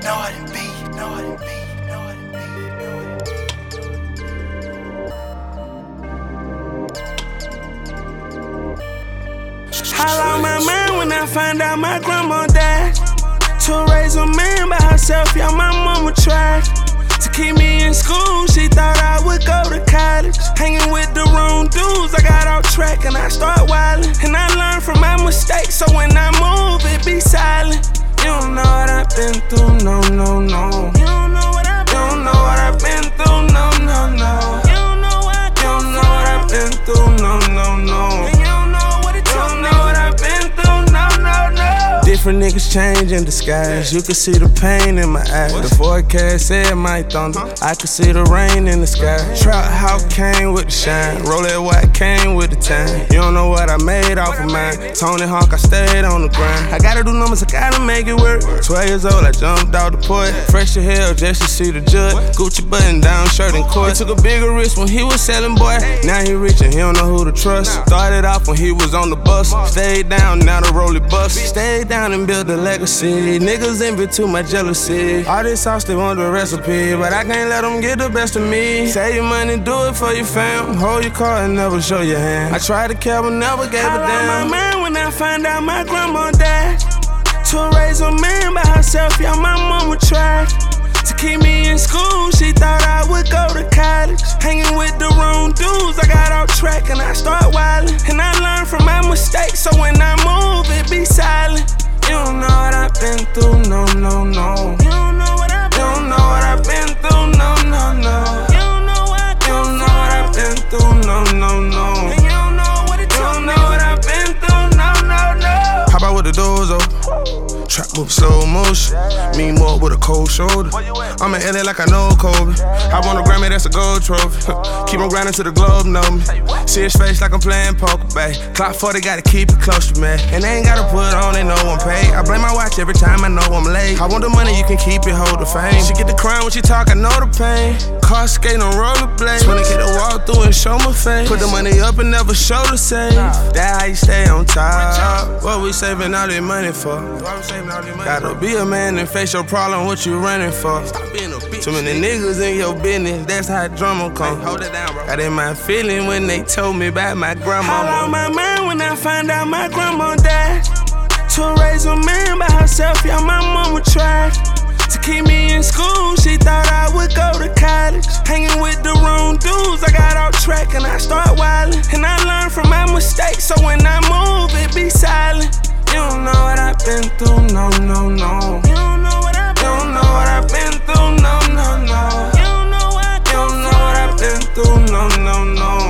I lost my mind when I found out my grandma died. To raise a man by herself, yeah, my mama tried. To keep me in school, she thought I would go to college. Hanging with the wrong dudes, I got off track and I start wildin'. And I learned from my mistakes, so when I move, it be silent. You don't know what I've been through, no, no, no. You don't know what I've been through, no, no, no. You don't know what I've been through, no, no, no. Different niggas change in disguise. You can see the pain in my eyes. The forecast said might thunder. I could see the rain in the sky. Trout house came with the shine. Rolex white came with the time. You don't know what I made off of mine. Tony Hawk, I stayed on the grind. I gotta do numbers, I gotta make it work. 12 years old, I jumped out the port. Fresh to hell just to see the judge. Gucci button down, shirt and court. He took a bigger risk when he was selling, boy. Now he rich and he don't know who to trust. Started off when he was on the bus. Stayed down, now the rollie bust. Stayed down and build a legacy. Niggas envy too much jealousy. All this sauce, they want the recipe, but I can't let them get the best of me. Save your money, do it for your fam. Hold your car and never show your hand. I tried to care but never gave a damn. I lost my mind when I found out my grandma died. To raise a man by herself, yeah, my mama tried. To keep me in school, she thought I would go to college. Hanging with the wrong dudes, I got off track and I start wildin'. And I learned from my mistakes, so when I move, it be silent. You don't know what I've been through, no, no, no. You don't know what I've been through, no, no, no. You don't know what I've been through, no, no, no. And you don't know what I've been through, no, no, no. How about with the doors open? Trap move slow motion. Me more with a cold shoulder. I'm in LA like I know Kobe. I want a Grammy, that's a gold trophy. Keep on grinding till the globe know me. See his face like I'm playing poker, babe. Clock 40, gotta keep it close to me. And they ain't gotta put on, they know I'm paid. I blame my watch every time I know I'm late. I want the money, you can keep it, hold the fame. She get the crown when she talk, I know the pain. Car skating on rollerblades. 20K to walk through and show my face. Put the money up and never show the same. That how you stay on top. What we saving all this money for? Gotta be a man and face your problem, what you running for? Too many niggas in your business, that's how drama come. Hold it down, bro. Got in my feeling when they told me about my grandma. I lost my mind when I found out my grandma died. To raise a man by herself, yeah, my mama tried. To keep me in school, she thought I would go to college. Hanging with the wrong dudes, I got off track and I start wildin'. And I learned from my mistakes, so when I move, it be silent. You don't know what I've been through, no, no, no. You don't know what I've been through, no, no, no. You don't know what I've been through, no, no, no.